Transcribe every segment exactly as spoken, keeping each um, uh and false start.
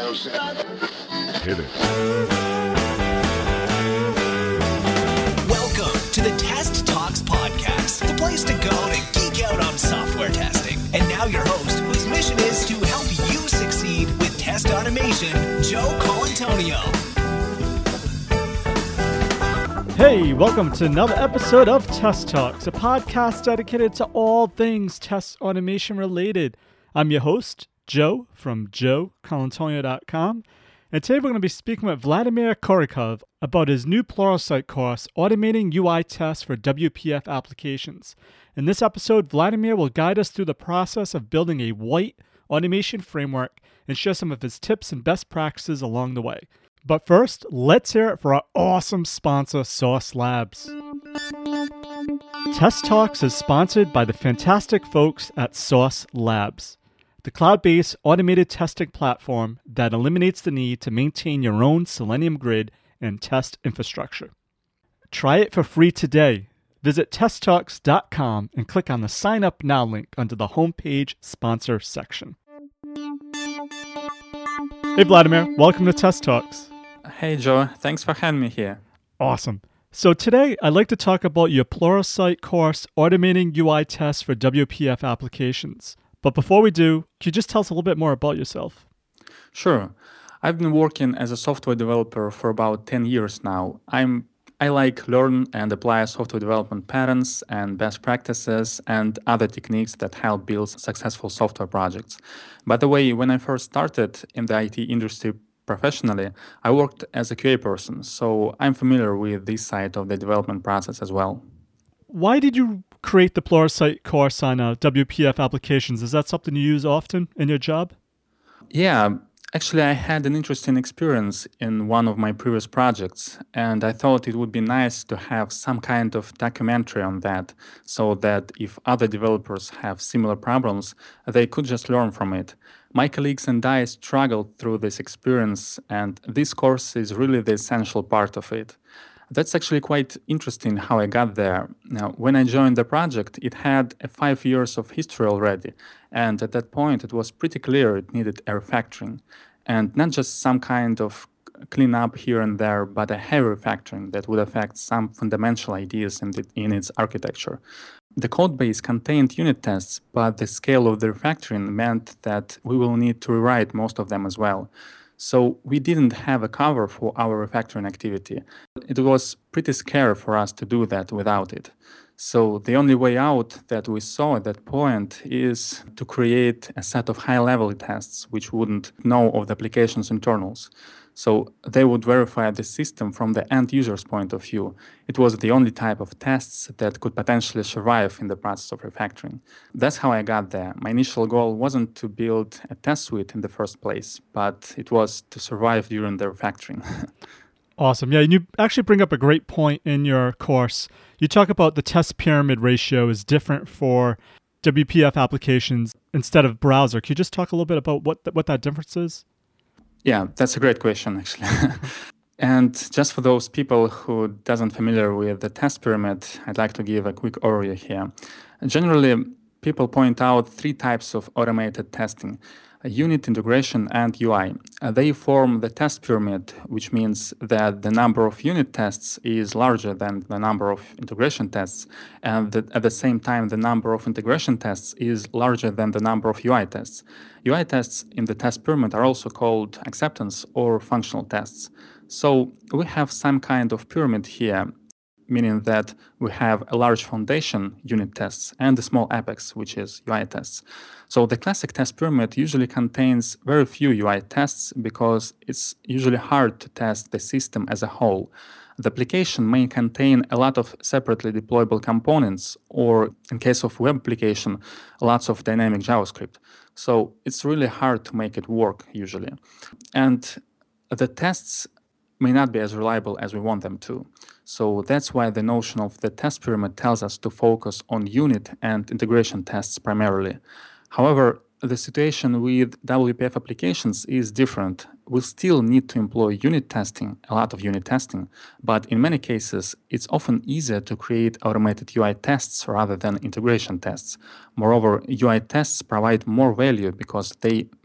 Hit it. Welcome to the Test Talks podcast, the place to go to geek out on software testing. And now your host, whose mission is to help you succeed with test automation, Joe Colantonio. Hey, welcome to another episode of Test Talks, a podcast dedicated to all things test automation related. I'm your host, Joe, from joe colantonio dot com, and today we're going to be speaking with Vladimir Korikov about his new Pluralsight course, Automating U I Tests for W P F Applications. In this episode, Vladimir will guide us through the process of building a white automation framework and share some of his tips and best practices along the way. But first, let's hear it for our awesome sponsor, Sauce Labs. Test Talks is sponsored by the fantastic folks at Sauce Labs, the cloud-based automated testing platform that eliminates the need to maintain your own Selenium grid and test infrastructure. Try it for free today. Visit test talks dot com and click on the Sign Up Now link under the homepage sponsor section. Hey Vladimir, welcome to Test Talks. Hey Joe, thanks for having me here. Awesome. So today I'd like to talk about your Pluralsight course, Automating U I Tests for W P F Applications. But before we do, can you just tell us a little bit more about yourself? Sure. I've been working as a software developer for about ten years now. I'm I like learn and apply software development patterns and best practices and other techniques that help build successful software projects. By the way, when I first started in the I T industry professionally, I worked as a Q A person, so I'm familiar with this side of the development process as well. Why did you create the Pluralsight course on uh, W P F applications? Is that something you use often in your job? Yeah, actually I had an interesting experience in one of my previous projects, and I thought it would be nice to have some kind of documentary on that, so that if other developers have similar problems, they could just learn from it. My colleagues and I struggled through this experience, and this course is really the essential part of it. That's actually quite interesting how I got there. Now, when I joined the project, it had a five years of history already, and at that point it was pretty clear it needed a refactoring, and not just some kind of cleanup here and there, but a heavy refactoring that would affect some fundamental ideas in, the, in its architecture. The codebase contained unit tests, but the scale of the refactoring meant that we will need to rewrite most of them as well. So we didn't have a cover for our refactoring activity. It was pretty scary for us to do that without it. So the only way out that we saw at that point is to create a set of high-level tests which wouldn't know of the application's internals. So they would verify the system from the end user's point of view. It was the only type of tests that could potentially survive in the process of refactoring. That's how I got there. My initial goal wasn't to build a test suite in the first place, but it was to survive during the refactoring. Awesome. Yeah, and you actually bring up a great point in your course. You talk about the test pyramid ratio is different for W P F applications instead of browser. Can you just talk a little bit about what th- what that difference is? Yeah, that's a great question, actually. And just for those people who doesn't familiar with the test pyramid, I'd like to give a quick overview here. Generally, people point out three types of automated testing: unit, integration, and U I. Uh, they form the test pyramid, which means that the number of unit tests is larger than the number of integration tests, and that at the same time, the number of integration tests is larger than the number of U I tests. U I tests in the test pyramid are also called acceptance or functional tests. So we have some kind of pyramid here, meaning that we have a large foundation, unit tests, and a small apex, which is U I tests. So the classic test pyramid usually contains very few U I tests because it's usually hard to test the system as a whole. The application may contain a lot of separately deployable components, or in case of web application, lots of dynamic JavaScript. So it's really hard to make it work usually. And the tests may not be as reliable as we want them to. So that's why the notion of the test pyramid tells us to focus on unit and integration tests primarily. However, the situation with W P F applications is different. We still need to employ unit testing, a lot of unit testing, but in many cases, it's often easier to create automated U I tests rather than integration tests. Moreover, U I tests provide more value because they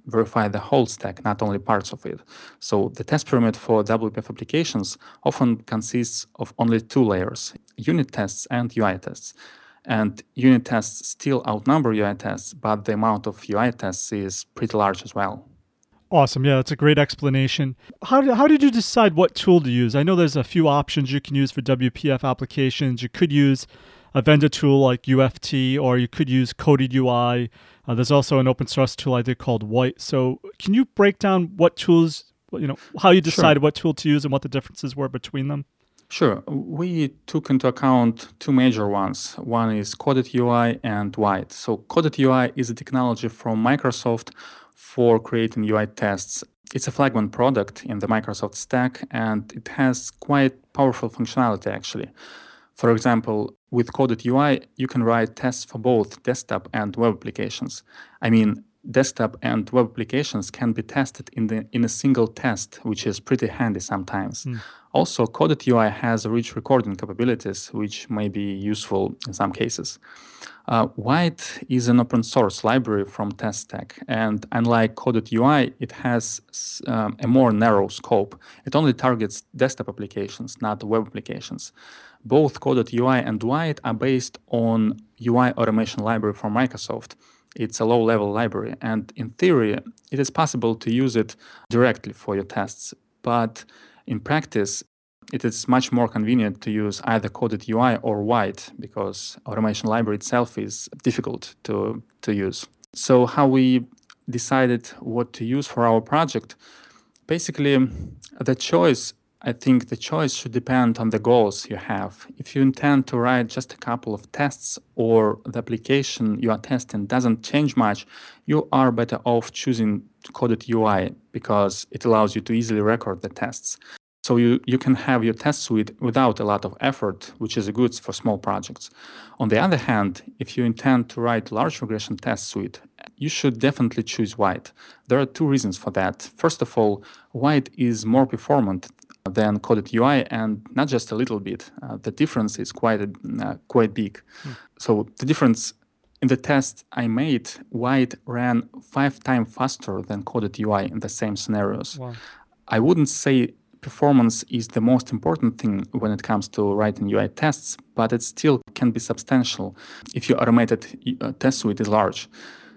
verify the whole stack, not only parts of it. So the test pyramid for W P F applications often consists of only two layers, unit tests and U I tests. And unit tests still outnumber U I tests, but the amount of U I tests is pretty large as well. Awesome. Yeah, that's a great explanation. How did, how did you decide what tool to use? I know there's a few options you can use for W P F applications. You could use a vendor tool like U F T, or you could use Coded U I. Uh, there's also an open source tool I did called White. So can you break down what tools, you know, how you decided Sure. what tool to use and what the differences were between them? Sure. We took into account two major ones. One is Coded U I and White. So Coded U I is a technology from Microsoft for creating U I tests. It's a flagman product in the Microsoft stack, and it has quite powerful functionality actually. For example, with Coded U I, you can write tests for both desktop and web applications. I mean, desktop and web applications can be tested in the in a single test, which is pretty handy sometimes. Hmm. Also, Coded U I has rich recording capabilities, which may be useful in some cases. Uh, White is an open source library from TestStack, and unlike Coded U I, it has s- um, a more narrow scope. It only targets desktop applications, not web applications. Both Coded U I and White are based on U I automation library from Microsoft. It's a low-level library, and in theory, it is possible to use it directly for your tests. But in practice, it is much more convenient to use either Coded U I or White because automation library itself is difficult to, to use. So how we decided what to use for our project, basically the choice, I think the choice should depend on the goals you have. If you intend to write just a couple of tests or the application you are testing doesn't change much, you are better off choosing Coded U I because it allows you to easily record the tests. So you, you can have your test suite without a lot of effort, which is good for small projects. On the other hand, if you intend to write large regression test suite, you should definitely choose White. There are two reasons for that. First of all, White is more performant than Coded U I, and not just a little bit. Uh, the difference is quite uh, quite big. Hmm. So the difference in the test I made, White ran five times faster than Coded U I in the same scenarios. Wow. I wouldn't say performance is the most important thing when it comes to writing U I tests, but it still can be substantial if your automated uh, test suite is large.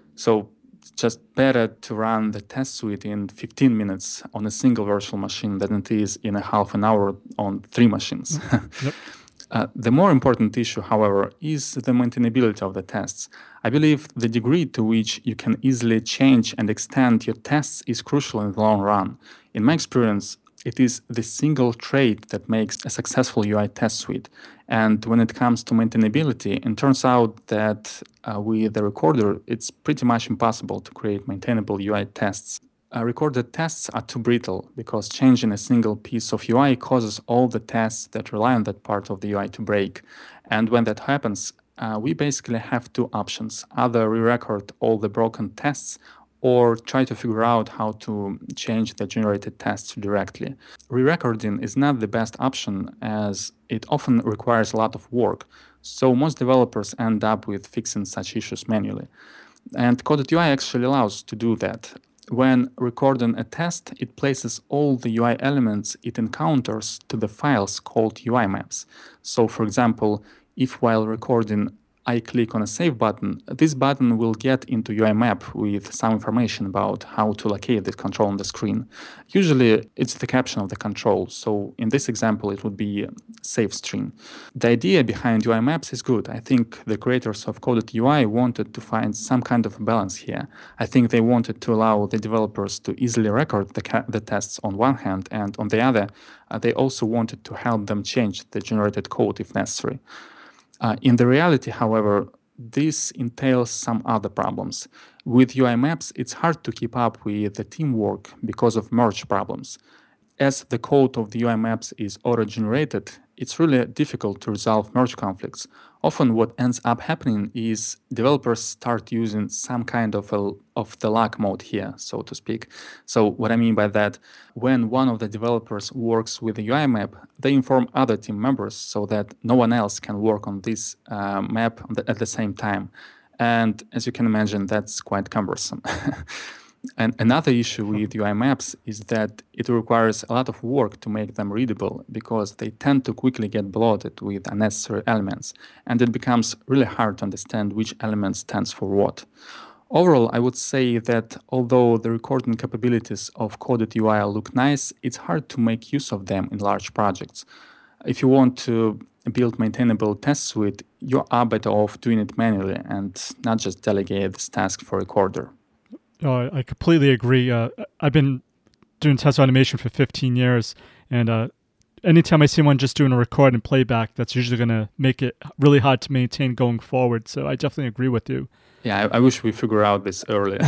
So it's just better to run the test suite in fifteen minutes on a single virtual machine than it is in a half an hour on three machines. Yep. Uh, the more important issue, however, is the maintainability of the tests. I believe the degree to which you can easily change and extend your tests is crucial in the long run. In my experience, it is the single trait that makes a successful U I test suite. And when it comes to maintainability, it turns out that uh, with the recorder, it's pretty much impossible to create maintainable U I tests. Uh, recorded tests are too brittle because changing a single piece of U I causes all the tests that rely on that part of the U I to break. And when that happens, uh, we basically have two options. Either re-record all the broken tests or try to figure out how to change the generated tests directly. Re-recording is not the best option as it often requires a lot of work. So most developers end up with fixing such issues manually. And Coded U I actually allows to do that. When recording a test, it places all the U I elements it encounters to the files called U I maps. So for example, if while recording I click on a save button, this button will get into U I map with some information about how to locate this control on the screen. Usually it's the caption of the control, so in this example it would be save string. The idea behind U I maps is good. I think the creators of Coded U I wanted to find some kind of balance here. I think they wanted to allow the developers to easily record the, ca- the tests on one hand, and on the other, uh, they also wanted to help them change the generated code if necessary. Uh, in the reality, however, this entails some other problems. With U I maps, it's hard to keep up with the teamwork because of merge problems. As the code of the U I maps is auto-generated, it's really difficult to resolve merge conflicts. Often what ends up happening is developers start using some kind of a, of the luck mode here, so to speak. So what I mean by that, when one of the developers works with a U I map, they inform other team members so that no one else can work on this uh, map at the same time. And as you can imagine, that's quite cumbersome. And another issue with U I maps is that it requires a lot of work to make them readable because they tend to quickly get bloated with unnecessary elements, and it becomes really hard to understand which element stands for what. Overall, I would say that although the recording capabilities of coded U I look nice, it's hard to make use of them in large projects. If you want to build maintainable test suite, you are better off doing it manually and not just delegate this task for a recorder. Oh, I completely agree. Uh, I've been doing test automation for fifteen years, and uh, anytime I see one just doing a record and playback, that's usually going to make it really hard to maintain going forward. So I definitely agree with you. Yeah, I, I wish we figure out this earlier.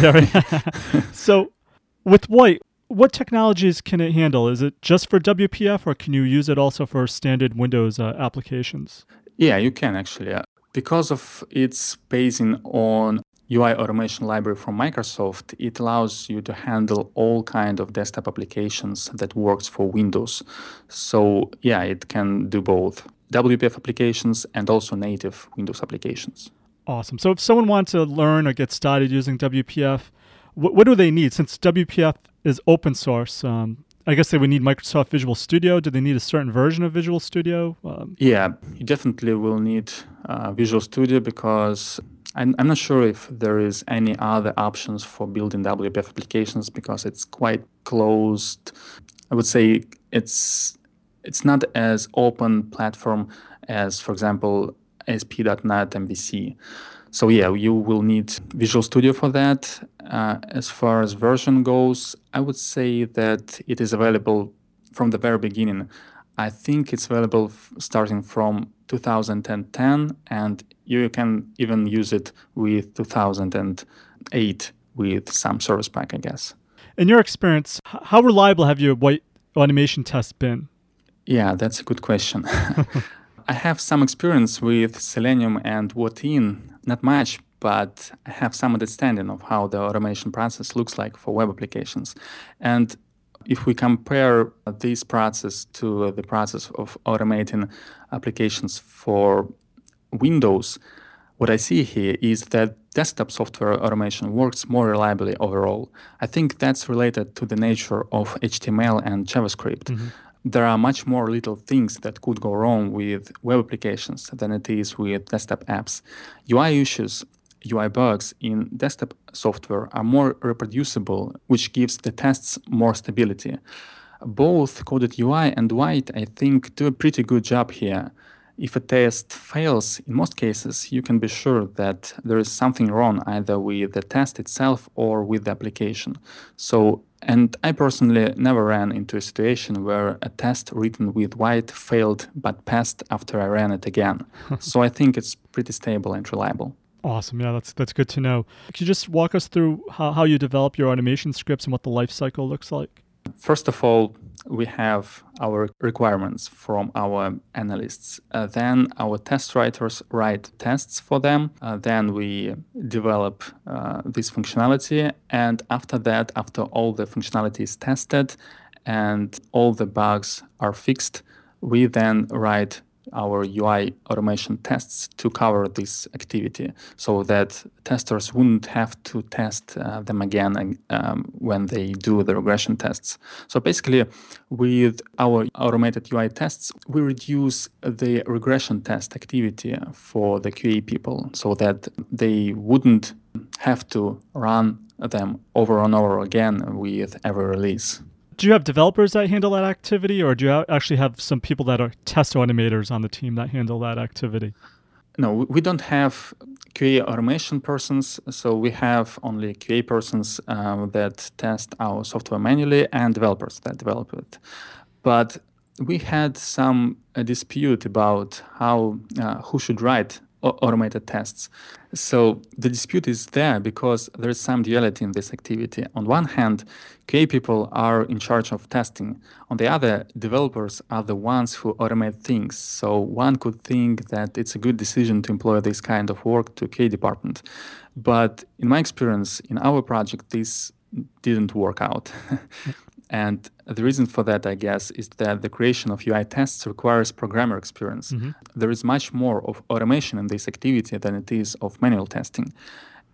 So with White, what technologies can it handle? Is it just for W P F, or can you use it also for standard Windows uh, applications? Yeah, you can actually. Uh, because of its basing on U I automation library from Microsoft, it allows you to handle all kind of desktop applications that works for Windows. So yeah, it can do both W P F applications and also native Windows applications. Awesome. So if someone wants to learn or get started using W P F, what, what do they need? Since W P F is open source, um, I guess they would need Microsoft Visual Studio. Do they need a certain version of Visual Studio? Um, yeah, you definitely will need uh, Visual Studio because I'm, I'm not sure if there is any other options for building W P F applications because it's quite closed. I would say it's it's not as open platform as, for example, A S P dot NET M V C. So yeah, you will need Visual Studio for that. Uh, as far as version goes, I would say that it is available from the very beginning. I think it's available f- starting from two thousand ten, and you can even use it with two thousand eight with some service pack, I guess. In your experience, h- how reliable have your White automation tests been? Yeah, that's a good question. I have some experience with Selenium and Wotin, not much, but I have some understanding of how the automation process looks like for web applications. And if we compare this process to the process of automating applications for Windows, what I see here is that desktop software automation works more reliably overall. I think that's related to the nature of H T M L and JavaScript. Mm-hmm. There are much more little things that could go wrong with web applications than it is with desktop apps. U I issues, U I bugs in desktop software are more reproducible, which gives the tests more stability. Both Coded U I and White, I think, do a pretty good job here. If a test fails, in most cases, you can be sure that there is something wrong either with the test itself or with the application. So, and I personally never ran into a situation where a test written with White failed but passed after I ran it again. So I think it's pretty stable and reliable. Awesome. Yeah, that's that's good to know. Could you just walk us through how, how you develop your automation scripts and what the life cycle looks like? First of all, we have our requirements from our analysts. Uh, then our test writers write tests for them. Uh, then we develop uh, this functionality. And after that, after all the functionality is tested and all the bugs are fixed, we then write our U I automation tests to cover this activity so that testers wouldn't have to test uh, them again um, when they do the regression tests. So basically, with our automated U I tests, we reduce the regression test activity for the Q A people so that they wouldn't have to run them over and over again with every release. Do you have developers that handle that activity, or do you actually have some people that are test automators on the team that handle that activity? No, we don't have Q A automation persons, so we have only Q A persons uh, that test our software manually and developers that develop it. But we had some a dispute about how uh, who should write automated tests. So the dispute is there because there is some duality in this activity. On one hand, Q A people are in charge of testing. On the other, developers are the ones who automate things. So one could think that it's a good decision to employ this kind of work to Q A department. But in my experience, in our project, this didn't work out. And the reason for that, I guess, is that the creation of U I tests requires programmer experience. Mm-hmm. There is much more of automation in this activity than it is of manual testing.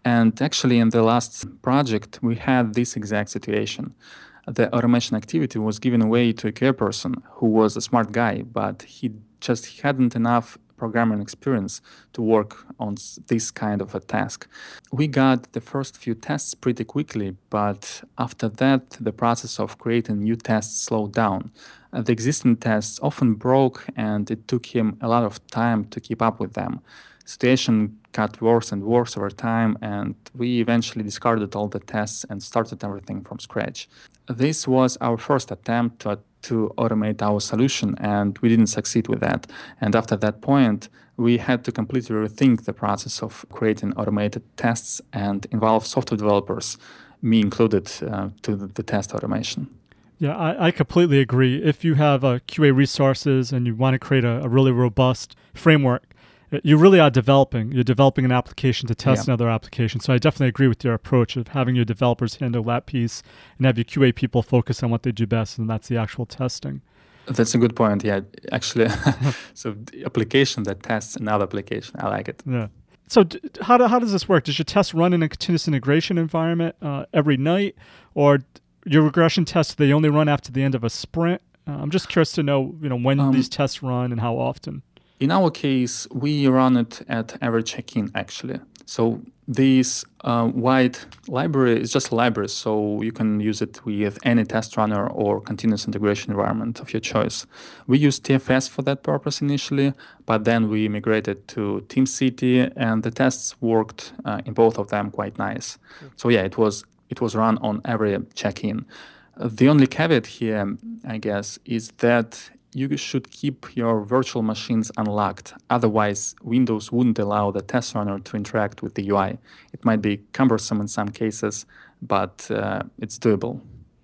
And actually, in the last project, we had this exact situation. The automation activity was given away to a Q A person who was a smart guy, but he just hadn't enough programming experience to work on s- this kind of a task. We got the first few tests pretty quickly, but after that, the process of creating new tests slowed down. Uh, the existing tests often broke, and it took him a lot of time to keep up with them. Situation got worse and worse over time, and we eventually discarded all the tests and started everything from scratch. This was our first attempt to, to automate our solution, and we didn't succeed with that. And after that point, we had to completely rethink the process of creating automated tests and involve software developers, me included, uh, to the, the test automation. Yeah, I, I completely agree. If you have uh, Q A resources and you want to create a, a really robust framework, you really are developing. You're developing an application to test Yeah. another application. So I definitely agree with your approach of having your developers handle that piece and have your Q A people focus on what they do best, and that's the actual testing. That's a good point. Yeah, actually, so the application that tests another application, I like it. Yeah. So d- how, do, how does this work? Does your test run in a continuous integration environment uh, every night, or d- your regression tests, they only run after the end of a sprint? Uh, I'm just curious to know, you know, when Um, these tests run and how often. In our case, we run it at every check-in, actually. So this uh, white library is just a library, so you can use it with any test runner or continuous integration environment of your choice. We used T F S for that purpose initially, but then we migrated to TeamCity, and the tests worked uh, in both of them quite nice. So yeah, it was it was run on every check-in. Uh, The only caveat here, I guess, is that you should keep your virtual machines unlocked. Otherwise, Windows wouldn't allow the test runner to interact with the U I. It might be cumbersome in some cases, but uh, it's doable.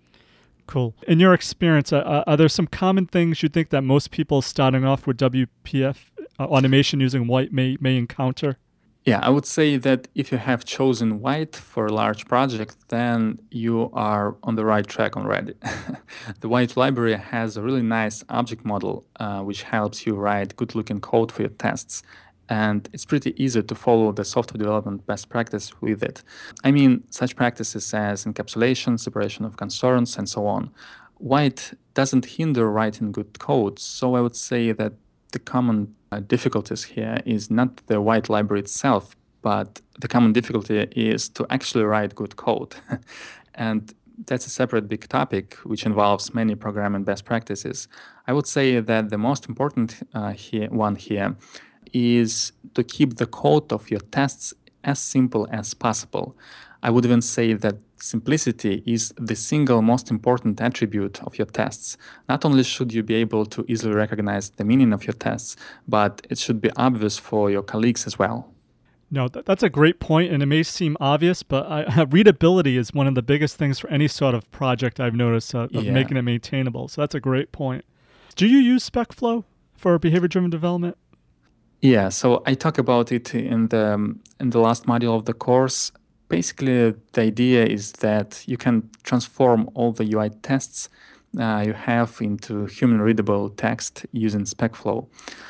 Cool. In your experience, uh, are there some common things you think that most people starting off with W P F uh, automation using White may, may encounter? Yeah, I would say that if you have chosen White for a large project, then you are on the right track already. The White library has a really nice object model, uh, which helps you write good-looking code for your tests. And it's pretty easy to follow the software development best practice with it. I mean, such practices as encapsulation, separation of concerns, and so on. White doesn't hinder writing good code, so I would say that the common uh, difficulties here is not the White library itself, but the common difficulty is to actually write good code. And that's a separate big topic which involves many programming best practices. I would say that the most important uh, here, one here is to keep the code of your tests as simple as possible. I would even say that simplicity is the single most important attribute of your tests. Not only should you be able to easily recognize the meaning of your tests, but it should be obvious for your colleagues as well. No, th- that's a great point, and it may seem obvious, but I, readability is one of the biggest things for any sort of project I've noticed uh, of Yeah. making it maintainable. So that's a great point. Do you use SpecFlow for behavior-driven development? Yeah, so I talk about it in the um, in the last module of the course. Basically, the idea is that you can transform all the U I tests uh, you have into human-readable text using SpecFlow,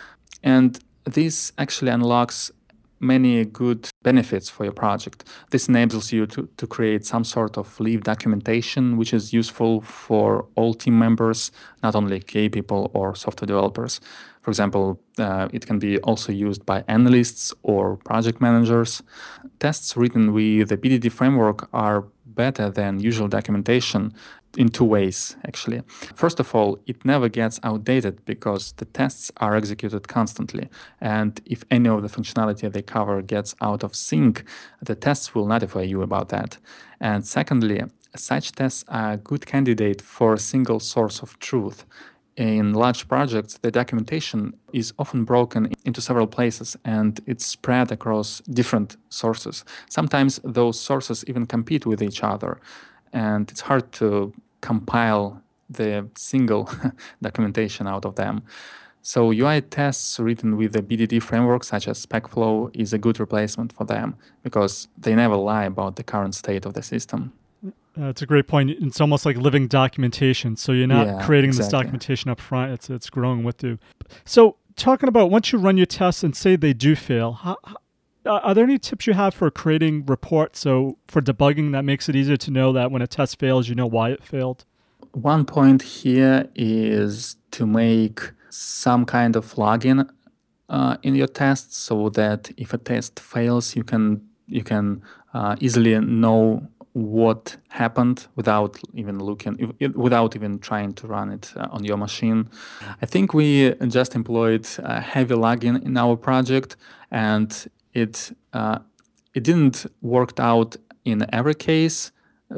and this actually unlocks many good benefits for your project. This enables you to, to create some sort of live documentation, which is useful for all team members, not only Q A people or software developers. For example, uh, it can be also used by analysts or project managers. Tests written with the B D D framework are better than usual documentation in two ways, actually. First of all, it never gets outdated because the tests are executed constantly. And if any of the functionality they cover gets out of sync, the tests will notify you about that. And secondly, such tests are a good candidate for a single source of truth. In large projects, the documentation is often broken into several places and it's spread across different sources. Sometimes those sources even compete with each other, and it's hard to compile the single documentation out of them. So U I tests written with the B D D framework, such as SpecFlow, is a good replacement for them because they never lie about the current state of the system. That's a great point. It's almost like living documentation. So you're not Yeah, creating this exactly. documentation up front. It's it's growing with you. So talking about once you run your tests and say they do fail, how uh, are there any tips you have for creating reports, so for debugging that makes it easier to know that when a test fails, you know why it failed? One point here is to make some kind of login uh, in your tests so that if a test fails, you can you can uh, easily know what happened without even looking, without even trying to run it uh, on your machine. I think we just employed uh, heavy logging in our project, and it uh, it didn't work out in every case,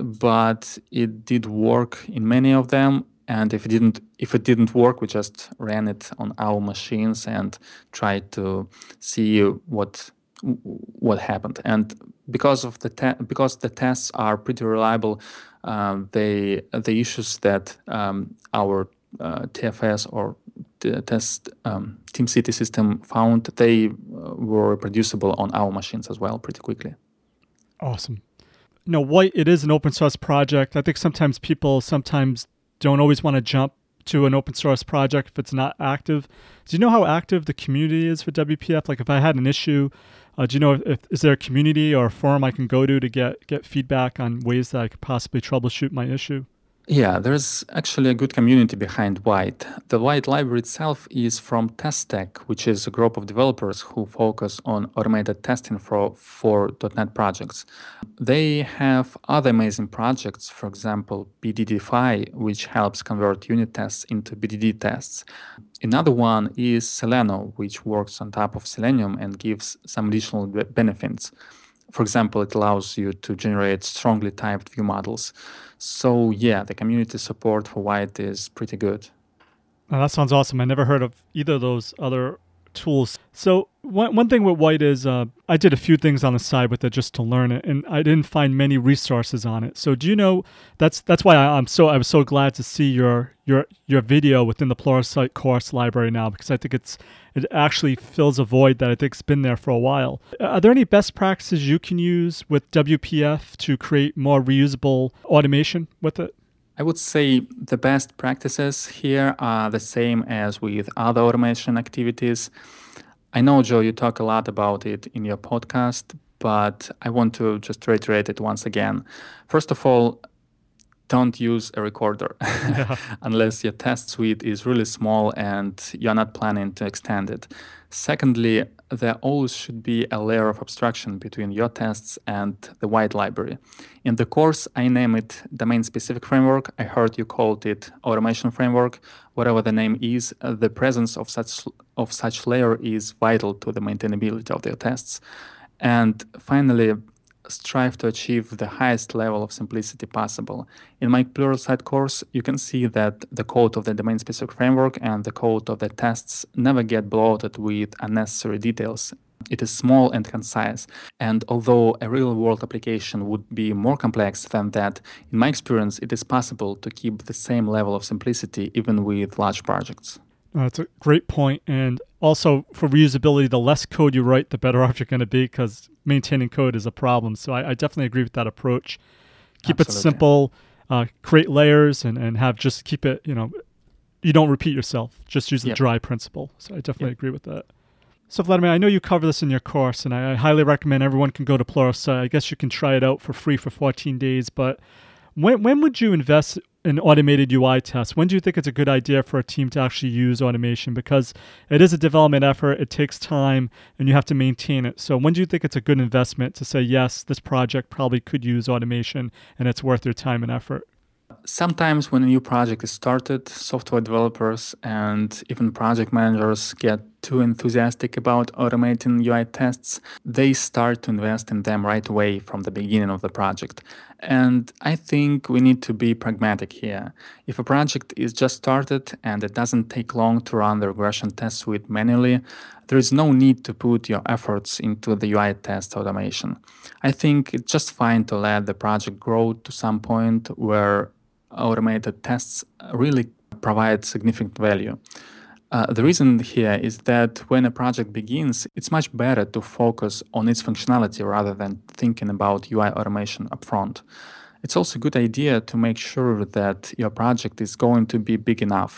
but it did work in many of them. And if it didn't, if it didn't work, we just ran it on our machines and tried to see what what happened. And because of the te- because the tests are pretty reliable, um, they the issues that um, our uh, T F S or the test um, TeamCity system found, they uh, were reproducible on our machines as well pretty quickly. Awesome. No, White, it is an open source project. I think sometimes people sometimes don't always want to jump to an open source project if it's not active. Do you know how active the community is for W P F? Like if I had an issue, uh, do you know if, if is there a community or a forum I can go to to get, get feedback on ways that I could possibly troubleshoot my issue? Yeah, there's actually a good community behind White. The White library itself is from TestTech, which is a group of developers who focus on automated testing for, for .NET projects. They have other amazing projects, for example, B D D F I, which helps convert unit tests into B D D tests. Another one is Seleno, which works on top of Selenium and gives some additional benefits. For example, it allows you to generate strongly typed view models. So yeah, the community support for White is pretty good. Oh, that sounds awesome. I never heard of either of those other tools. So one one thing with White is uh, I did a few things on the side with it just to learn it, and I didn't find many resources on it. So do you know that's that's why I, I'm so I was so glad to see your your your video within the Pluralsight course library now, because I think it's it actually fills a void that I think's been there for a while. Are there any best practices you can use with W P F to create more reusable automation with it? I would say the best practices here are the same as with other automation activities. I know, Joe, you talk a lot about it in your podcast, but I want to just reiterate it once again. First of all, don't use a recorder Yeah. unless your test suite is really small and you're not planning to extend it. Secondly, there always should be a layer of abstraction between your tests and the White library. In the course, I name it domain-specific framework. I heard you called it automation framework. Whatever the name is, uh, the presence of such of such layer is vital to the maintainability of your tests. And finally, strive to achieve the highest level of simplicity possible. In my Pluralsight course, you can see that the code of the domain-specific framework and the code of the tests never get bloated with unnecessary details. It is small and concise, and although a real-world application would be more complex than that, in my experience, it is possible to keep the same level of simplicity even with large projects. Uh, that's a great point. And also for reusability, the less code you write, the better off you're going to be, because maintaining code is a problem. So I, I definitely agree with that approach. Keep Absolutely. it simple, uh, create layers, and, and have just keep it, you know, you don't repeat yourself. Just use the Yep. dry principle. So I definitely Yep. agree with that. So Vladimir, I know you cover this in your course, and I, I highly recommend everyone can go to Pluralsight. I guess you can try it out for free for fourteen days, but when when would you invest in automated U I tests? When do you think it's a good idea for a team to actually use automation? Because it is a development effort, it takes time, and you have to maintain it. So when do you think it's a good investment to say, yes, this project probably could use automation and it's worth your time and effort? Sometimes when a new project is started, software developers and even project managers get too enthusiastic about automating U I tests. They start to invest in them right away from the beginning of the project. And I think we need to be pragmatic here. If a project is just started and it doesn't take long to run the regression test suite manually, there is no need to put your efforts into the U I test automation. I think it's just fine to let the project grow to some point where automated tests really provide significant value. Uh, the reason here is that when a project begins, it's much better to focus on its functionality rather than thinking about U I automation upfront. It's also a good idea to make sure that your project is going to be big enough.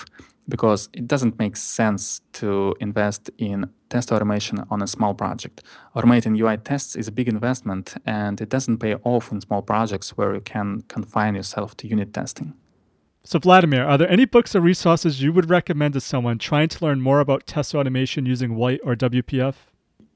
because it doesn't make sense to invest in test automation on a small project. Automating U I tests is a big investment, and it doesn't pay off in small projects where you can confine yourself to unit testing. So Vladimir, are there any books or resources you would recommend to someone trying to learn more about test automation using White or W P F?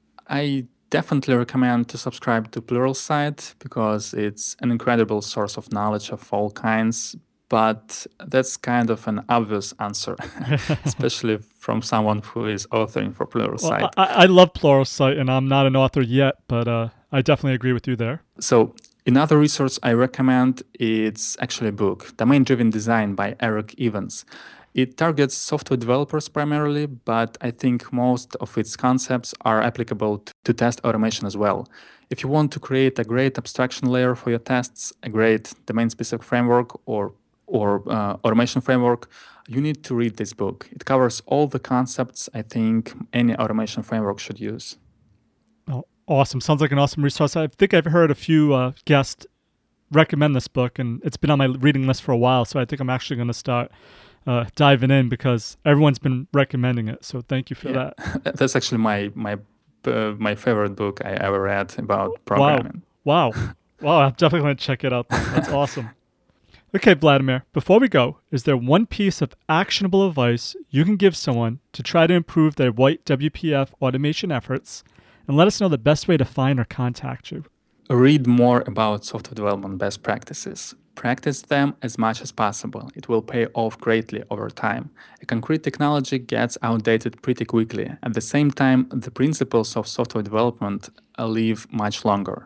I definitely recommend to subscribe to Pluralsight because it's an incredible source of knowledge of all kinds, but that's kind of an obvious answer, especially from someone who is authoring for Pluralsight. Well, I, I love Pluralsight, and I'm not an author yet, but uh, I definitely agree with you there. So another resource I recommend, it's actually a book, Domain-Driven Design by Eric Evans. It targets software developers primarily, but I think most of its concepts are applicable to test automation as well. If you want to create a great abstraction layer for your tests, a great domain-specific framework or, or uh, automation framework, you need to read this book. It covers all the concepts I think any automation framework should use. Oh, awesome. Sounds like an awesome resource. I think I've heard a few uh, guests recommend this book, and it's been on my reading list for a while, so I think I'm actually going to start Uh, diving in because everyone's been recommending it. So thank you for yeah. that. That's actually my my uh, my favorite book I ever read about programming. Wow. Wow. Wow. I'm definitely going to check it out. That's awesome. Okay, Vladimir, before we go, is there one piece of actionable advice you can give someone to try to improve their White W P F automation efforts? And let us know the best way to find or contact you. Read more about software development best practices. Practice them as much as possible. It will pay off greatly over time. A concrete technology gets outdated pretty quickly. At the same time, the principles of software development live much longer.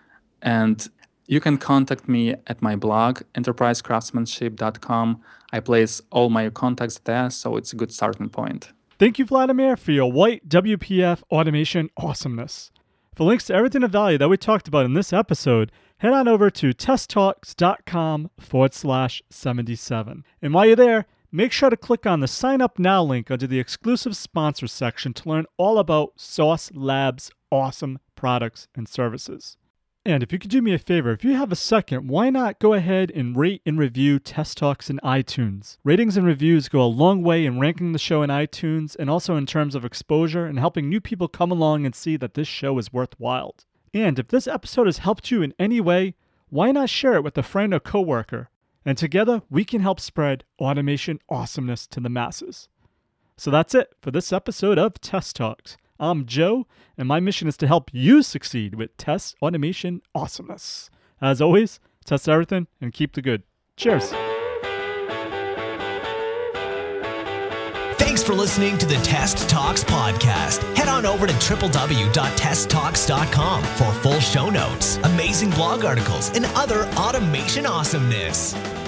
And you can contact me at my blog, enterprise craftsmanship dot com. I place all my contacts there, so it's a good starting point. Thank you, Vladimir, for your White W P F automation awesomeness. For links to everything of value that we talked about in this episode, head on over to testtalks.com forward slash 77. And while you're there, make sure to click on the Sign Up Now link under the exclusive sponsors section to learn all about Sauce Labs' awesome products and services. And if you could do me a favor, if you have a second, why not go ahead and rate and review Test Talks in iTunes? Ratings and reviews go a long way in ranking the show in iTunes and also in terms of exposure and helping new people come along and see that this show is worthwhile. And if this episode has helped you in any way, why not share it with a friend or coworker? And together, we can help spread automation awesomeness to the masses. So that's it for this episode of Test Talks. I'm Joe, and my mission is to help you succeed with test automation awesomeness. As always, test everything and keep the good. Cheers. Thanks for listening to the Test Talks podcast. Head on over to w w w dot test talks dot com for full show notes, amazing blog articles, and other automation awesomeness.